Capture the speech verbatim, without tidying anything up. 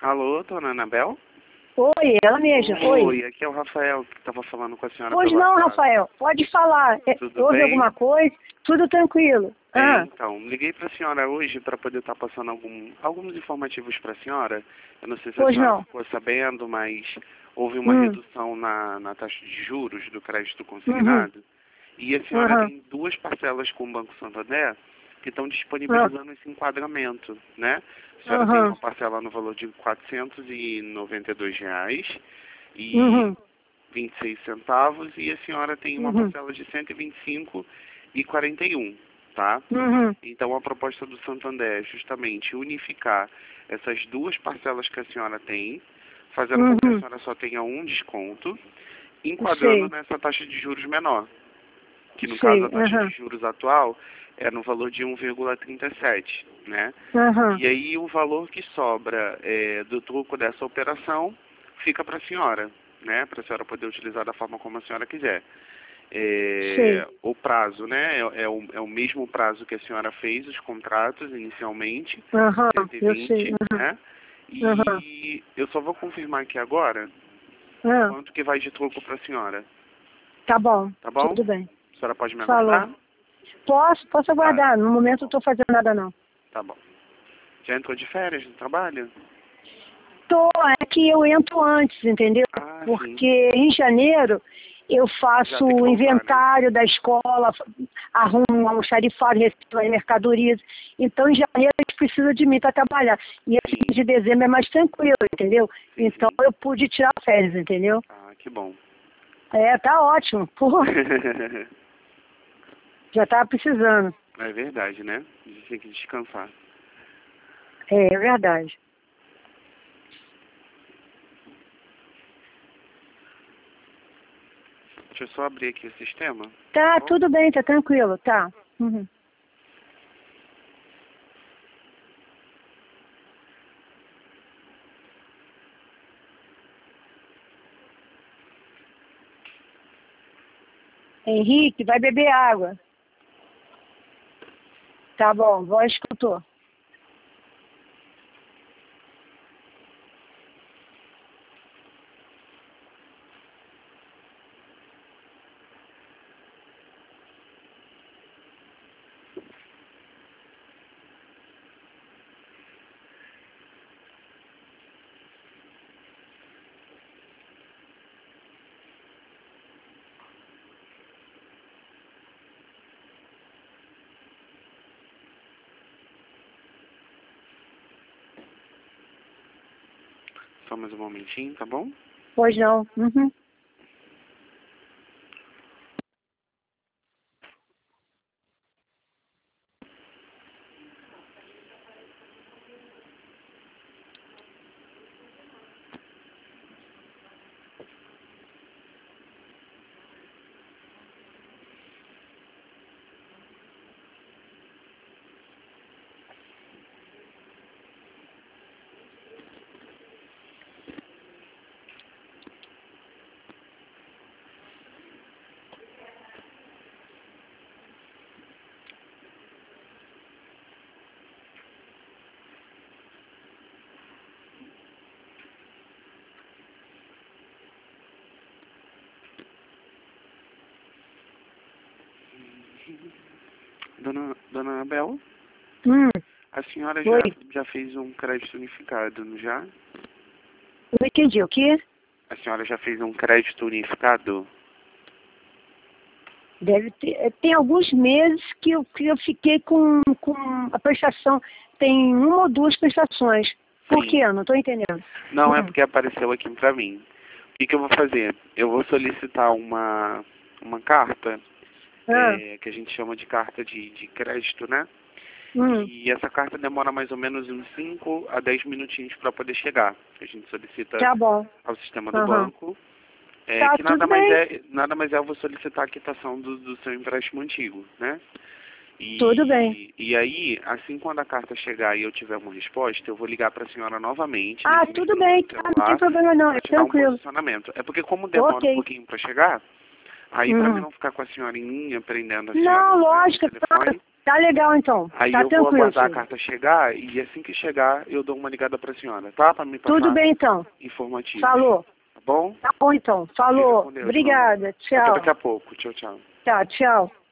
Alô, dona Anabel? Oi, ela mesma. Oi. Oi, aqui é o Rafael que estava falando com a senhora. Pois não, WhatsApp. Rafael, pode falar. É, Tudo houve bem? alguma coisa? Tudo tranquilo. É, Ah, então, liguei para a senhora hoje para poder estar passando algum, alguns informativos para a senhora. Eu não sei se a pois senhora não. ficou sabendo, mas houve uma Hum, redução na, na taxa de juros do crédito uhum, consignado. E a senhora uhum, tem duas parcelas com o Banco Santander que estão ah, disponibilizando esse enquadramento, né? A senhora tem uhum, uma parcela no valor de quatrocentos e noventa e dois reais e uhum, vinte e seis centavos e a senhora tem uma uhum, parcela de cento e vinte e cinco e quarenta e um, tá? uhum, Então a proposta do Santander é justamente unificar essas duas parcelas que a senhora tem, fazendo com que a uhum, senhora só tenha um desconto, enquadrando sei, nessa taxa de juros menor, que no caso sei, a taxa de uhum, juros atual é no valor de um vírgula trinta e sete, né? uhum, E aí o valor que sobra é, do troco dessa operação fica para a senhora, né? Para a senhora poder utilizar da forma como a senhora quiser. É, sei, o prazo, né? É, é, o, é o mesmo prazo que a senhora fez os contratos inicialmente, uhum, cento e eu sei, vinte, uhum, né? uhum, E eu só vou confirmar aqui agora uhum, quanto que vai de troco para a senhora, tá bom, tá bom? tudo bem. A senhora pode me Falou. aguardar? Posso, posso Tá, aguardar. No momento não estou fazendo nada não. tá bom. Já entrou de férias no trabalho? Tô, é que eu entro antes, entendeu? Ah, sim. Porque em janeiro eu Já faço tem que o voltar, né? inventário da escola, arrumo um almoxarifado, recebo as mercadorias. Então em janeiro eles precisam de mim para trabalhar. E esse Sim, mês de dezembro é mais tranquilo, entendeu? Então entendi. eu pude tirar férias, entendeu? Ah, que bom. É, tá ótimo. Pô, já tava precisando. É verdade, né? A gente tem que descansar. É, é verdade. Deixa eu só abrir aqui o sistema. Tá, Tá bom? tudo bem, tá tranquilo, tá. Uhum. Henrique, vai beber água. Tá bom, vó escutou. Só mais um momentinho, tá bom? Pois não. Uhum. Dona, dona Anabel, Hum. a senhora Oi, já, já fez um crédito unificado, não já? não entendi. O quê? A senhora já fez um crédito unificado? Deve ter. eh, Tem alguns meses que eu, que eu fiquei com, com a prestação. Tem uma ou duas prestações. Por quê? Sim. Eu não estou entendendo. Não, é Hum. porque apareceu aqui pra mim. O que, que eu vou fazer? Eu vou solicitar uma, uma carta, Ah, é, que a gente chama de carta de, de crédito, né? hum. E essa carta demora mais ou menos uns cinco a dez minutinhos para poder chegar. A gente solicita Tá bom. ao sistema do Aham. banco, é, Tá, que nada tudo mais bem. é, nada mais é eu vou solicitar a quitação do, do seu empréstimo antigo, né? Tudo bem. E, e aí, assim quando a carta chegar e eu tiver uma resposta, eu vou ligar para a senhora novamente, Ah, nesse tudo mesmo bem. número de Tá, não tem celular, problema não. É para te dar um tranquilo. posicionamento. É porque como demora um Ok. pouquinho para chegar, aí para mim Uhum. não ficar com a senhora em linha, prendendo a senhora, Não, né, no lógico, telefone, claro. Tá legal, então. Aí Tá eu vou tranquilo, aguardar a filho. carta chegar e assim que chegar eu dou uma ligada pra senhora, tá? Pra me passar Tudo bem, então. informativo. Falou. Tá bom? Tá bom, então. Fica Falou. com Deus, Obrigada. mamãe. Até Tchau. daqui a pouco. Tchau, tchau. Tá, tchau.